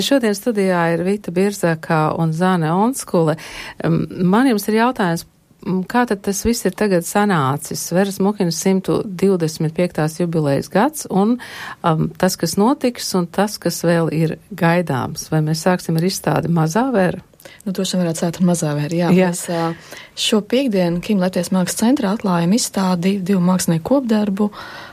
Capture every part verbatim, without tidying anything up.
Šodien studijā ir Vita Birzaka un Zane Onskule. Man jums ir jautājums, kā tad tas viss ir tagad sanācis? Veras Muhinas simt divdesmit piektās jubilejas gads un um, tas, kas notiks un tas, kas vēl ir gaidāms. Vai mēs sāksim ar izstādi Mazā Vera? Nu, to šodien varētu sākt ar Mazā Vera, jā. jā. Mēs šo piekdienu Kim Latvijas mākslas centrā atklājam izstādi divu mākslinieku kopdarbu.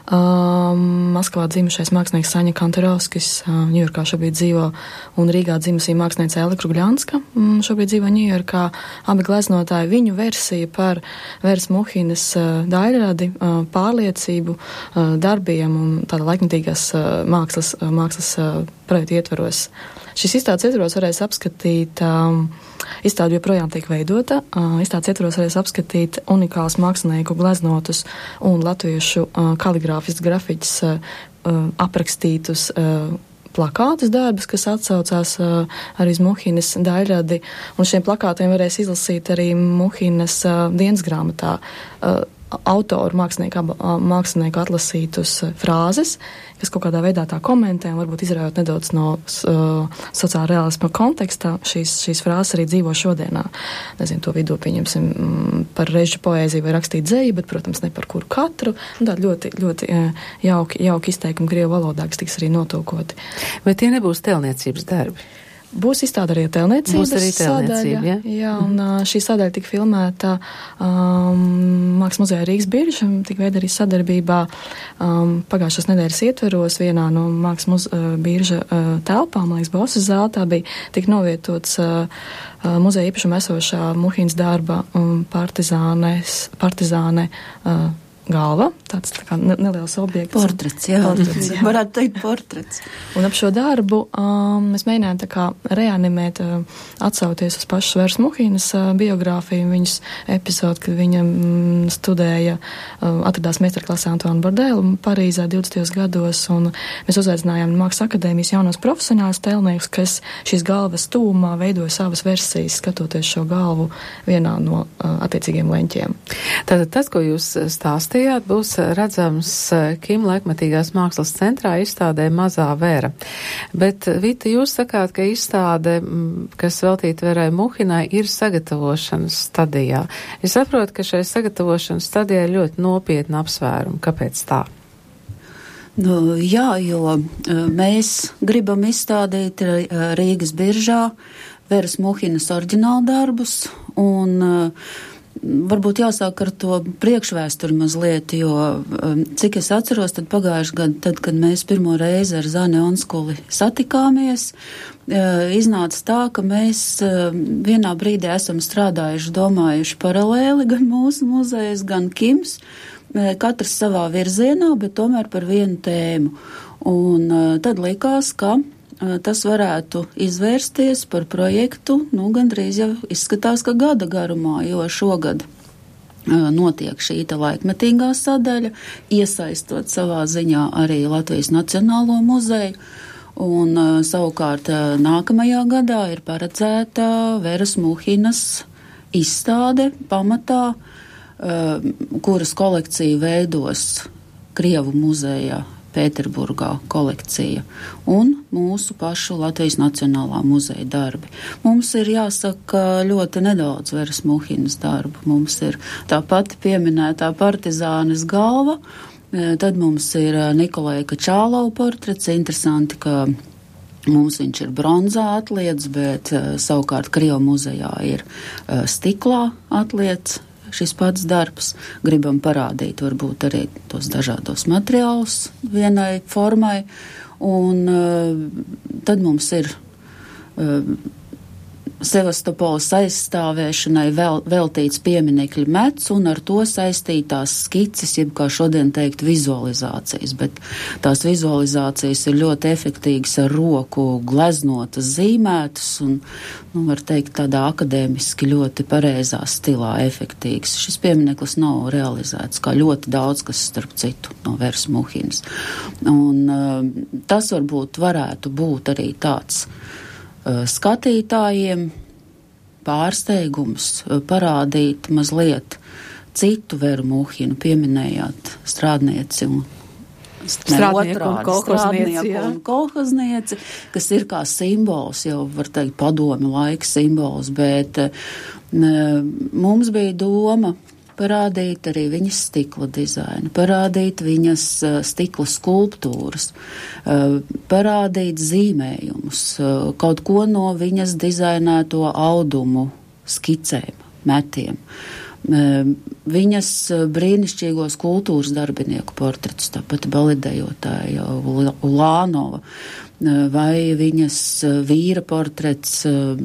Um, Maskavā dzimušais mākslinieks Saņa Kantarovskis, uh, Ņujorkā šobrīd dzīvo, un Rīgā dzimusī mākslinieca Ēla Krugļanska, um, šobrīd dzīvo Ņujorkā. Abi gleznotāji, viņu versija par Veras Muhinas uh, daļradi, uh, pārliecību, uh, darbiem un tāda laikmetīgās uh, mākslas, uh, mākslas uh, projektu ietvaros. Šis izstādes ietvaros varēs apskatīt, um, izstāde joprojām tiek veidota, uh, izstādes ietvaros varēs apskatīt unikāls mākslinieku gleznotus un latviešu uh, kaligrāfistus grafiķus uh, uh, aprakstītus uh, plakātus darbus, kas atsaucās uh, arī uz Muhinas daļradi, un šiem plakātiem varēs izlasīt arī Muhinas uh, dienas grāmatā uh, autoru mākslinieku, mākslinieku atlasītus frāzes, kas kaut kādā veidā tā komentē un varbūt izraujot nedaudz no uh, sociāla realisma kontekstā. Šīs, šīs frāzes arī dzīvo šodienā. Nezinu, to vidū pieņemsim mm, par režu poēziju vai rakstīt dzeju, bet, protams, ne par kuru katru. Un tādi ļoti, ļoti jauki, jauki izteikumi krievu valodā, kas tiks arī notulkoti. Vai tie nebūs tēlniecības darbi? Būs izstāde arī tēlniecības arī tēlniecība, sadaļa. Ja? Jā, un uh, šī sadaļa tika filmēta um, Mākslas muzejā Rīgas Birža, tika veida arī sadarbībā um, pagājušās nedēļas ietveros vienā no Mākslas muz, uh, Birža uh, telpām, man liekas, Bosas zālē, tā bija tik novietots uh, uh, muzeja īpašuma esošā Muhinas darba um, partizānes, partizāne uh, galva, tāds tā kā neliels objekts. Portrets, jā. Portrets, jā. Varētu teikt portrets. Un ap šo darbu um, mēs mēģinājām tā kā reanimēt, uh, atsauties uz pašas Veras Muhinas uh, biogrāfiju, viņas epizodu, kad viņa mm, studēja, uh, atradās meistarklasē Antoine Bordelu Parīzē divdesmitajos gados, un mēs uzaicinājām Mākslas akadēmijas jaunos profesionālus tēlniekus, kas šīs galvas tūmā veidoja savas versijas, skatoties šo galvu vienā no uh, attiecīgiem leņķiem. Tātad tas, ko jūs stāstījāt, būs redzams Kim laikmetīgās mākslas centrā izstādē Mazā Vera. Bet, Vita, jūs sakāt, ka izstāde, kas veltīta Verai Muhinai, ir sagatavošanas stadijā. Es saprotu, ka šai sagatavošanas stadijā ir ļoti nopietna apsvēruma. Kāpēc tā? Nu, jā, jo mēs gribam izstādīt Rīgas Biržā Veras Muhinas oriģinālu darbus, un varbūt jāsāk ar to priekšvēsturi mazliet, jo cik es atceros, tad pagājuši gadu, tad, kad mēs pirmo reizi ar Zani Onskuli satikāmies, iznāca tā, ka mēs vienā brīdī esam strādājuši, domājuši paralēli gan mūsu muzejs, gan Kims, katrs savā virzienā, bet tomēr par vienu tēmu. Un tad likās, ka tas varētu izvērsties par projektu, nu, gandrīz jau izskatās, ka gada garumā, jo šogad notiek šī te laikmetīgā sadaļa, iesaistot savā ziņā arī Latvijas Nacionālo muzeju, un savukārt nākamajā gadā ir paredzēta Veras Muhinas izstāde pamatā, kuras kolekciju veidos Krievu muzejā Pēterburgā kolekcija un mūsu pašu Latvijas Nacionālā muzeja darbi. Mums ir jāsaka ļoti nedaudz Veras Muhinas darbu. Mums ir tā pati pieminētā partizānes galva, tad mums ir Nikolaja Kačālova portrets. Interesanti, ka mums viņš ir bronzā atliets, bet savukārt Krievu muzejā ir stiklā atliets. Šis pats darbs, gribam parādīt varbūt arī tos dažādos materiālus vienai formai, un uh, tad mums ir uh, Sevastopoles aizstāvēšanai vēl, veltīts pieminekļu mets un ar to saistītās skices, jeb kā šodien teikt vizualizācijas, bet tās vizualizācijas ir ļoti efektīgas ar roku gleznotas, zīmētas un, nu, var teikt, tādā akadēmiski ļoti pareizā stilā efektīgs. Šis piemineklis nav realizēts, kā ļoti daudz, kas starp citu no Veras Muhinas. Un uh, tas varbūt varētu būt arī tāds skatītājiem pārsteigums parādīt mazliet citu Veru Muhinu, pieminējāt strādnieci un strādnieku un kolhoznieci, un kolhoznieci, kas ir kā simbols, jau var teikt padomi laika simbols, bet mums bija doma parādīt arī viņas stikla dizainu, parādīt viņas stikla skulptūras, parādīt zīmējumus, kaut ko no viņas dizainēto audumu skicēm, metiem. Viņas brīnišķīgos kultūras darbinieku portretus, tāpat balidējotāja Ulānova, vai viņas vīra portrets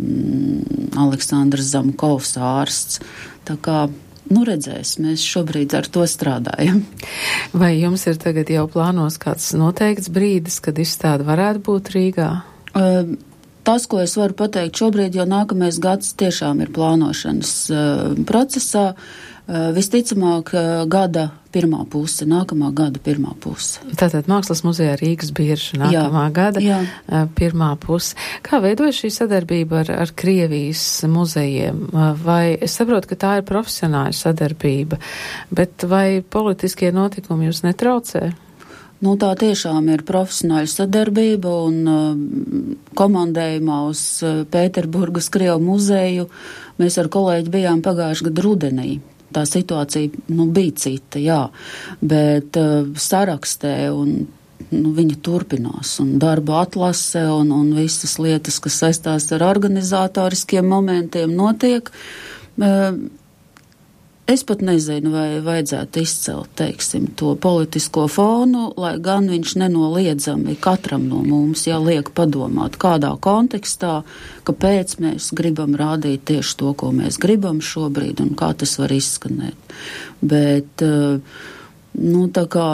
Aleksandrs Zamkovs ārsts. Tā kā, nu redzēs, mēs šobrīd ar to strādājam. Vai jums ir tagad jau plānos kāds noteikts brīdis, kad izstāde varētu būt Rīgā? Uh, Tas, ko es varu pateikt šobrīd, jo nākamais gads tiešām ir plānošanas uh, procesā, uh, visticamāk uh, gada pirmā puse, nākamā gada pirmā puse. Tātad Mākslas muzejā Rīgas birža nākamā jā, gada jā. Uh, pirmā puse. Kā veidojas šī sadarbība ar, ar Krievijas muzejiem? Uh, vai es saprotu, ka tā ir profesionāla sadarbība, bet vai politiskie notikumi jūs netraucē? Nu, tā tiešām ir profesionāla sadarbība un uh, komandējumā uz uh, Pēterburgas Krievu muzeju mēs ar kolēģi bijām pagājuši gadu rudenī. Tā situācija, nu, bija cita, jā, bet uh, sarakstē un nu, viņa turpinās un darba atlase un, un visas lietas, kas saistās ar organizatoriskiem momentiem notiek. Uh, Es pat nezinu, vai vajadzētu izcelt, teiksim, to politisko fonu, lai gan viņš nenoliedzami katram no mums jāliek padomāt, kādā kontekstā, kāpēc mēs gribam rādīt tieši to, ko mēs gribam šobrīd un kā tas var izskanēt. Bet, nu, tā kā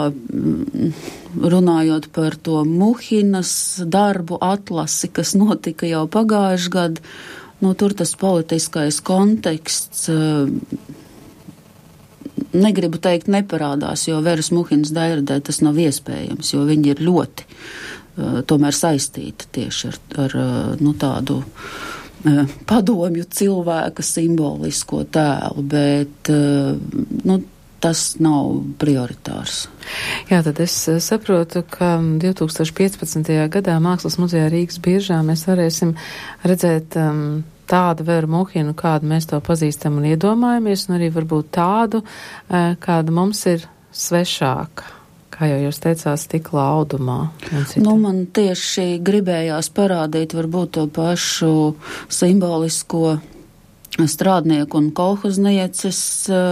runājot par to Muhinas darbu atlasi, kas notika jau pagājuši gadu, nu, tur tas politiskais konteksts negribu teikt neparādās, jo Veras Muhinas dairadē tas nav iespējams, jo viņi ir ļoti uh, tomēr saistīti tieši ar, ar uh, nu, tādu uh, padomju cilvēka simbolisko tēlu, bet uh, nu, tas nav prioritārs. Jā, tad es saprotu, ka divtūkstoš piecpadsmitajā gadā Mākslas muzejā Rīgas biržā mēs varēsim redzēt um, tādu Veru Muhinu, kādu mēs to pazīstam un iedomājamies, un arī varbūt tādu, kāda mums ir svešāka, kā jau jūs teicāt, stikla audumā. Nu, man tieši gribējās parādīt varbūt to pašu simbolisko strādnieku un kolhoznieces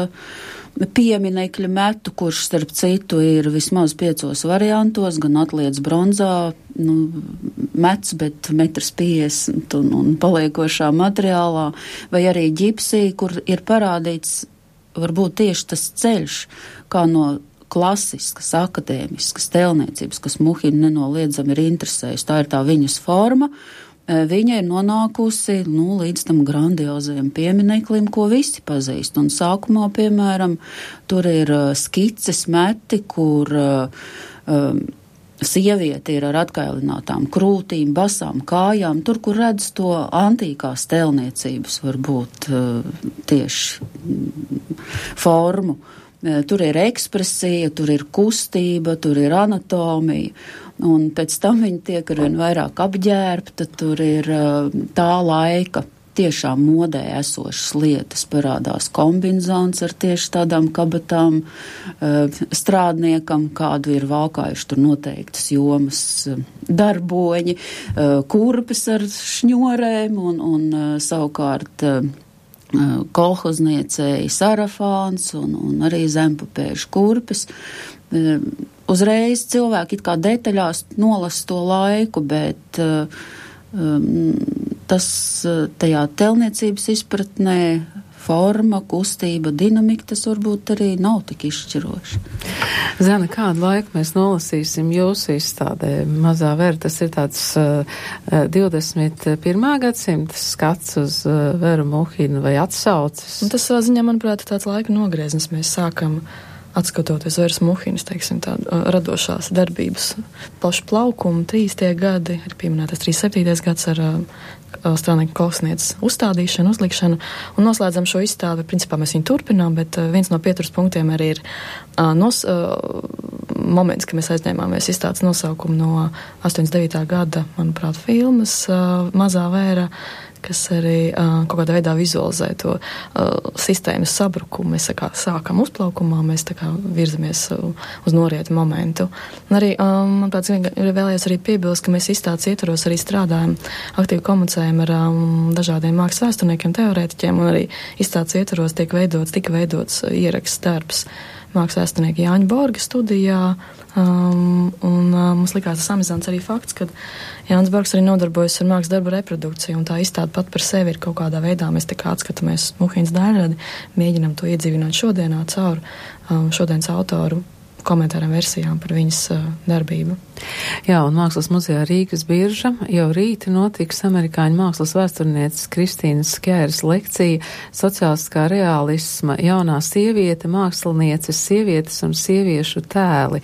pieminekļa metu, kurš starp citu ir vismaz piecos variantos, gan atliec bronzā, nu, mets, bet metrs piesdesmit un, un paliekošā materiālā, vai arī ģipsī, kur ir parādīts varbūt tieši tas ceļš, kā no klasiskas, akadēmiskas tēlniecības, kas Muhinu nenoliedzami ir interesējusi. Tā ir tā viņas forma. Viņa ir nonākusi nu, līdz tam grandiozajam piemineklim, ko visi pazīst. Un sākumā, piemēram, tur ir skices meti, kur um, sieviete ir ar atkailinātām krūtīm, basām kājām, tur, kur redz to antīkās tēlniecības, varbūt uh, tieši formu. Tur ir ekspresija, tur ir kustība, tur ir anatomija, un pēc tam viņa tiek arvien vairāk apģērbta, tur ir tā laika tiešām modē esošas lietas, parādās kombinzons ar tieši tādām kabatām strādniekam, kādu ir valkājuši tur noteiktas jomas darboņi, kurpes ar šņorēm un, un savukārt kolhozniecēji sarafāns un, un arī zempapēžu kurpes. Uzreiz cilvēki it kā detaļās nolas to laiku, bet um, tas tajā telniecības izpratnē forma, kustība, dinamika, tas varbūt arī nav tik izšķiroši. Zana, kādu laiku mēs nolasīsim jūsu izstādē Mazā Vera? Tas ir tāds uh, divdesmit pirmā gadsimta skats uz uh, Veru Muhinu vai atsaucis? Un tas savā ziņā, manuprāt, ir tāds laika nogrieznis. Mēs sākam atskatoties Veras Muhinas, teiksim, tādu uh, radošās darbības plašu plaukumu, trīs tie gadi, ir pieminētas trīs septītais gads ar uh, strādnieku kolhoznieces uzstādīšanu, uzlikšanu, un noslēdzam šo izstāvi. Principā mēs viņu turpinām, bet uh, viens no pieturas punktiem arī ir uh, nos, uh, moments, kad mēs aizņēmāmies izstādes nosaukumu no astoņdesmit devītā gada, manuprāt, filmas uh, Mazā vēra, kas arī uh, kaut kādā veidā vizualizē to uh, sistēmas sabrukumu. Mēs kā, sākam uzplaukumā, mēs tā kā virzamies uh, uz norietu momentu. Un arī, um, man pēc vēlējos arī piebilst, ka mēs izstādes ietvaros arī strādājam, aktīvi komunicējam ar um, dažādiem mākslas vēsturniekiem, teorētiķiem, un arī izstādes ietvaros tiek veidots, tika veidots uh, ieraksts darbs mākslas vēsturnieka Jāņa Borga studijā, um, un uh, mums likās tas amizants arī fakts, ka Jānis Borgs arī nodarbojas ar mākslas darbu reprodukciju, un tā izstāde pat par sevi ir kaut kādā veidā, mēs tā kā atskatāmies Muhīnas daļradi, mēģinam to iedzīvināt šodienā caur um, šodienas autoru komentāriem versijām par viņas uh, darbību. Jā, un Mākslas muzejā Rīgas birža jau rīti notiks amerikāņu mākslas vēsturnieces Kristīnas Skjēras lekcija Sociālistiskā realisma jaunā sieviete, mākslinieces, sievietes un sieviešu tēli.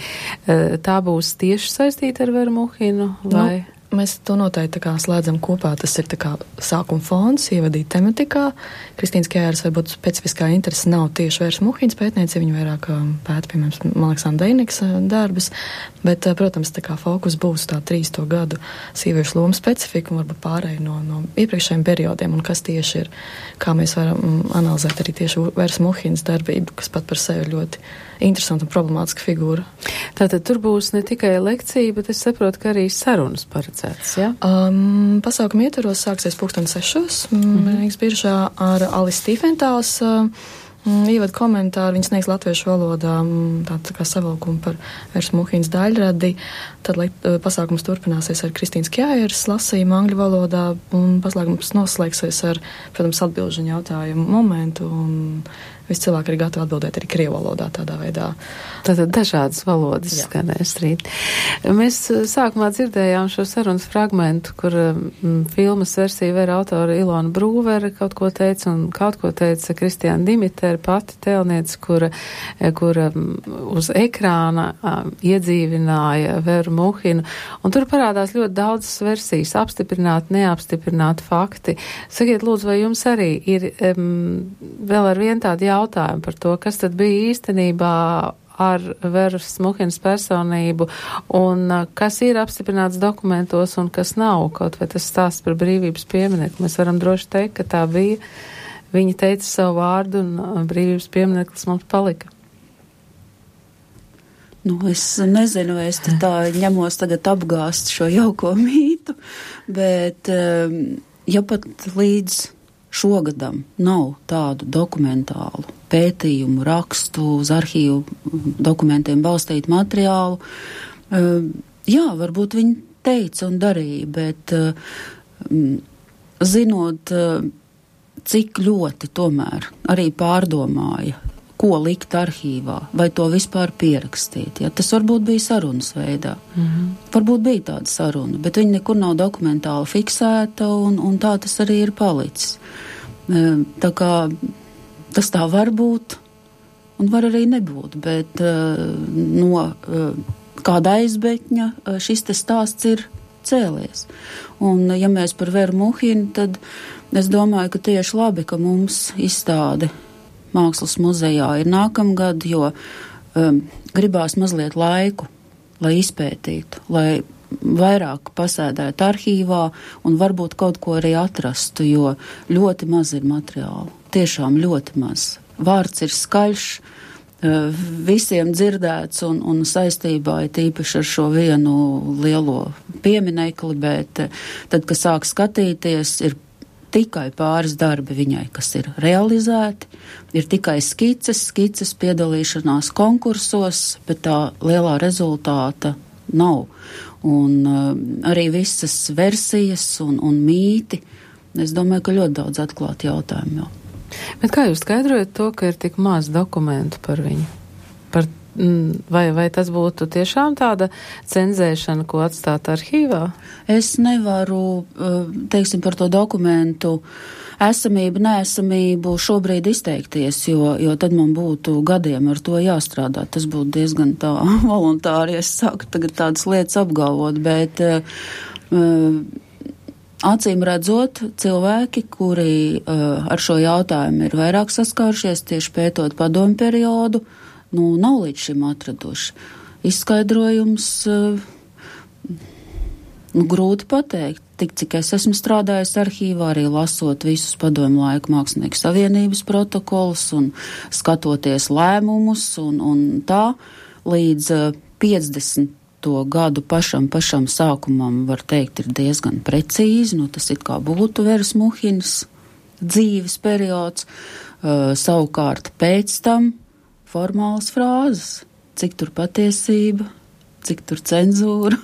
Tā būs tieši saistīta ar Veru Muhinu, vai? Nu. Mēs to noteikti tā kā slēdzam kopā. Tas ir tā kā sākuma fons, ievadīt tematikā. Kristīnas Skjēras varbūt specifiskā interese nav tieši Veras Muhīnas pētniece, viņa vairāk pēta, piemēram, Aleksandra Dejniks darbus, bet, protams, tā kā fokus būs tā trīsto gadu sieviešu lomu specifika un varbūt pārēj no, no iepriekšējiem periodiem un kas tieši ir, kā mēs varam analizēt arī tieši Veras Muhīnas darbību, kas pat par sevi ļoti interesanta un problemātiska figūra. Tātad tur būs ne tikai lekcija, bet es saprotu, ka arī sarunas paredzētas, jā? Ja? Um, pasākuma ietvaros sāksies pulksten sešos, mm-hmm. Rīgas biržā ar Alis Stīfentāls uh, ievadu komentāru, viņas sniegs latviešu valodā, tā, tā kā savilkumu par Veras Muhīnas daļradi. Tad lai, pasākums turpināsies ar Kristīnas Skjēras lasījumu angļu valodā, un paslēgums noslēgsies ar, protams, atbilžu jautājumu momentu, un visi cilvēki ir gatavi atbildēt arī krievu valodā tādā veidā. Tātad dažādas valodas skanēs rīt. Mēs sākumā dzirdējām šo sarunas fragmentu, kur m, filmas versija Vera autora Ilona Brūvera kaut ko teica, un kaut ko teica Kristiāna Dimitera, pati tēlniece, kura, kura uz ekrāna a, iedzīvināja Veru Muhinu. Un tur parādās ļoti daudzas versijas, apstiprināt, neapstiprināt fakti. Sakiet, lūdzu, vai jums arī ir um, vēl ar vien tādi jautājumu par to, kas tad bija īstenībā ar Veras Muhinas personību un kas ir apstiprināts dokumentos un kas nav, kaut vai tas stāsts par brīvības pieminekli. Mēs varam droši teikt, ka tā bija. Viņa teica savu vārdu un brīvības piemineklis mums palika. Nu, es nezinu, vai es tā ņemos tagad apgāst šo jauko mītu, bet ja pat līdz šogadam nav tādu dokumentālu pētījumu, rakstu, uz arhīvu dokumentiem balstītu materiālu. Jā, varbūt viņi teica un darīja, bet zinot, cik ļoti tomēr arī pārdomāja, ko likt arhīvā, vai to vispār pierakstīt. Ja? Tas varbūt bija sarunas veidā. Mm-hmm. Varbūt bija tāda saruna, bet viņa nekur nav dokumentāli fiksēta, un, un tā tas arī ir palicis. Tā kā tas tā var būt, un var arī nebūt, bet no kāda aizbēķņa šis te stāsts ir cēlies. Un ja mēs par Veru Muhinu, tad es domāju, ka tieši labi, ka mums izstāde Mākslas muzejā ir nākamgad, jo um, gribās mazliet laiku, lai izpētītu, lai vairāk pasēdētu arhīvā un varbūt kaut ko arī atrastu, jo ļoti maz ir materiālu. Tiešām ļoti maz. Vārds ir skaļš, uh, visiem dzirdēts un, un saistībā ir tīpaši ar šo vienu lielo pieminekli, bet uh, tad, kad sāk skatīties, ir tikai pāris darbi viņai, kas ir realizēti, ir tikai skices, skices piedalīšanās konkursos, bet tā lielā rezultāta nav. Un uh, arī visas versijas un, un mīti, es domāju, ka ļoti daudz atklāt jautājumu jau. Bet kā jūs skaidrojat to, ka ir tik maz dokumentu par viņu? Par, vai, vai tas būtu tiešām tāda cenzēšana, ko atstāt arhīvā? Es nevaru, teiksim, par to dokumentu esamību, neesamību šobrīd izteikties, jo, jo tad man būtu gadiem ar to jāstrādā. Tas būtu diezgan tā voluntāri, ja es sāku tagad tādas lietas apgalvot, bet uh, acīm redzot, cilvēki, kuri uh, ar šo jautājumu ir vairāk saskārušies, tieši pētot padomu periodu, nu, nav līdz šim atraduši. izskaidrojums, nu, grūti pateikt. Tik, cik es esmu strādājis arhīvā, arī lasot visus padomju laiku mākslinieku savienības protokolus un skatoties lēmumus un, un tā, līdz piecdesmito gadu pašam, pašam sākumam, var teikt, ir diezgan precīzi, nu, tas it kā būtu Veras Muhinas dzīves periods, uh, savukārt pēc tam formālas frāzes, cik tur patiesība, cik tur cenzūra.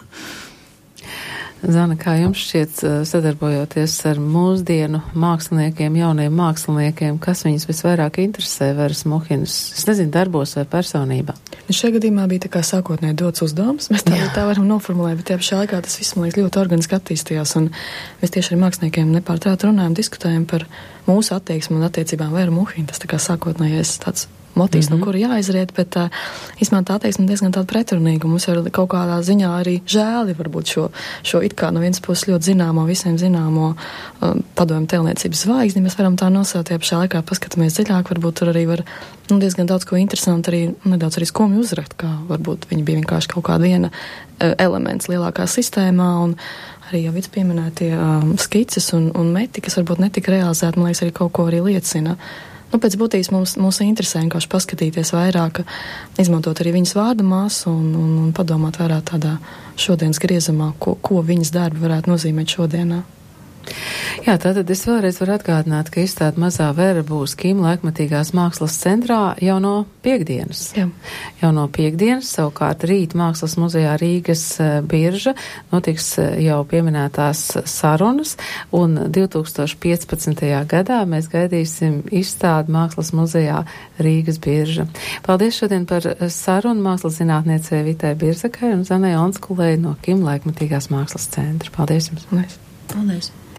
Zana, kā jums šķiet, sadarbojoties ar mūsdienu māksliniekiem, jauniem māksliniekiem, kas viņus visvairāk interesē Veras Muhinas, es nezinu, darbos vai personībā? Šajā gadījumā bija tā kā sākotnēji dots uzdevums, mēs tā, tā varam noformulēt, bet tajā pašā laikā tas viss, man liekas, ļoti organiski attīstījās, un mēs tieši ar māksliniekiem nepārtraukti runājam, diskutējam par mūsu attieksmi un attiecībām Vera Muhina, tas tā kā sākotnējais tāds motīvs, mm-hmm. no kura jāizriet, bet uh, īstenībā tā attieksme diezgan tāda pretrunīga. Mums ir kaut kādā ziņā arī žēli varbūt šo, šo it kā no vienas puses ļoti zināmo, visiem zināmo uh, padomju tēlniecības zvaigzni. Mēs varam tā nosaukt, ja pašā laikā paskatāmies dziļāk, varbūt tur arī var nu, diezgan daudz ko interesanti, arī nedaudz arī skumji uzrakt, kā varbūt viņi bija vienkārši kaut kāda viena uh, elements lielākā sistēmā, un arī jau vids pieminētie um, skices un, un meti, kas varbūt netika realizēti, man liekas, arī kaut ko arī liecina. Nu, pēc būtības mums, mums interesē vienkārši paskatīties vairāk, izmantot arī viņas vārda māsu un, un, un padomāt vairāk tādā šodienas griezumā, ko, ko viņas darbi varētu nozīmēt šodienā. Jā, tātad es vēlreiz varu atgādināt, ka izstāde Mazā Vera būs Kim laikmatīgās mākslas centrā jau no piekdienas. Jā. Jau no piekdienas, savukārt rīt Mākslas muzejā Rīgas birža notiks jau pieminētās sarunas, un divi tūkstoši piecpadsmitajā gadā mēs gaidīsim izstādi Mākslas muzejā Rīgas birža. Paldies šodien par sarunu mākslas zinātniecei Vitai Birzakai un Zanai Onskulei no Kim laikmatīgās mākslas centra. Paldies jums! Paldies! Paldies!